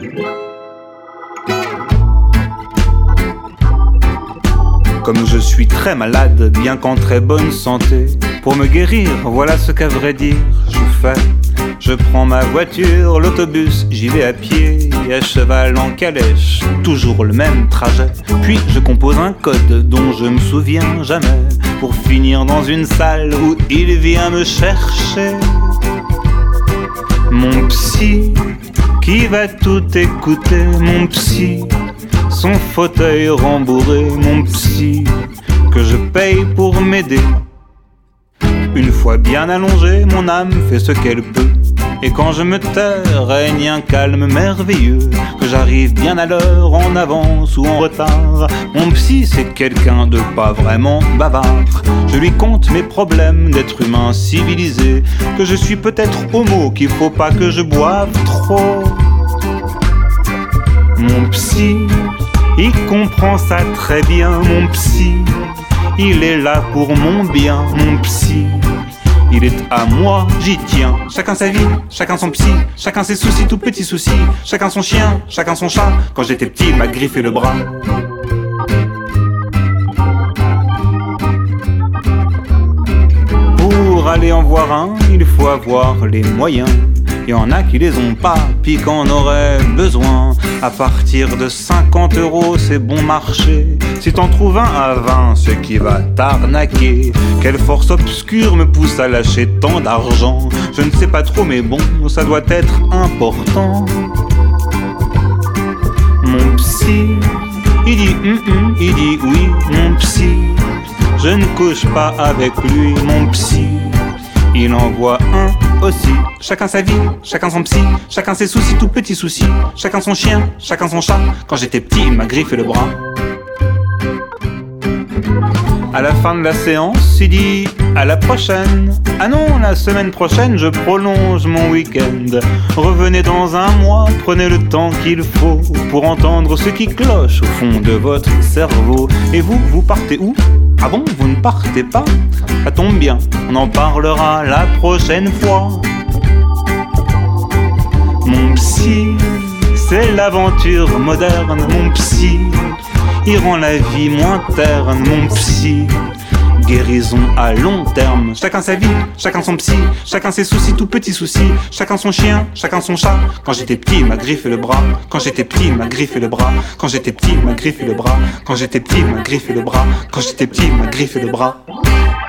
Comme je suis très malade, bien qu'en très bonne santé, pour me guérir, voilà ce qu'à vrai dire je fais. Je prends ma voiture, l'autobus, j'y vais à pied, à cheval, en calèche, toujours le même trajet. Puis je compose un code dont je me souviens jamais, pour finir dans une salle où il vient me chercher. Mon psy, qui va tout écouter, mon psy, son fauteuil rembourré, mon psy, que je paye pour m'aider. Une fois bien allongée, mon âme fait ce qu'elle peut. Et quand je me tais, règne un calme merveilleux. Que j'arrive bien à l'heure, en avance ou en retard. Mon psy, c'est quelqu'un de pas vraiment bavard. Je lui conte mes problèmes d'être humain civilisé. Que je suis peut-être homo, qu'il faut pas que je boive trop. Mon psy, il comprend ça très bien, mon psy. Il est là pour mon bien, mon psy. Il est à moi, j'y tiens. Chacun sa vie, chacun son psy. Chacun ses soucis, tout petits soucis. Chacun son chien, chacun son chat. Quand j'étais petit, il m'a griffé le bras. Pour aller en voir un, il faut avoir les moyens. Y en a qui les ont pas, puis qu'en auraient besoin. À partir de 50 €, c'est bon marché. Si t'en trouves un à 20, c'est qui va t'arnaquer. Quelle force obscure me pousse à lâcher tant d'argent? Je ne sais pas trop, mais bon, ça doit être important. Mon psy, il dit il dit oui, mon psy. Je ne couche pas avec lui, mon psy. Il en voit un aussi. Chacun sa vie, chacun son psy. Chacun ses soucis, tout petits soucis. Chacun son chien, chacun son chat. Quand j'étais petit, il m'a griffé le bras. À la fin de la séance, il dit à la prochaine. Ah non, la semaine prochaine, je prolonge mon week-end. Revenez dans un mois, prenez le temps qu'il faut pour entendre ce qui cloche au fond de votre cerveau. Et vous, vous partez où? Ah bon, vous ne partez pas? Ça tombe bien, on en parlera la prochaine fois. Mon psy, c'est l'aventure moderne, mon psy. Il rend la vie moins terne, mon psy. Guérison à long terme. Chacun sa vie, chacun son psy. Chacun ses soucis, tout petits soucis. Chacun son chien, chacun son chat. Quand j'étais petit, il m'a griffé le bras. Quand j'étais petit, il m'a griffé le bras. Quand j'étais petit, il m'a griffé le bras. Quand j'étais petit, il m'a griffé le bras. Quand j'étais petit, il m'a griffé le bras.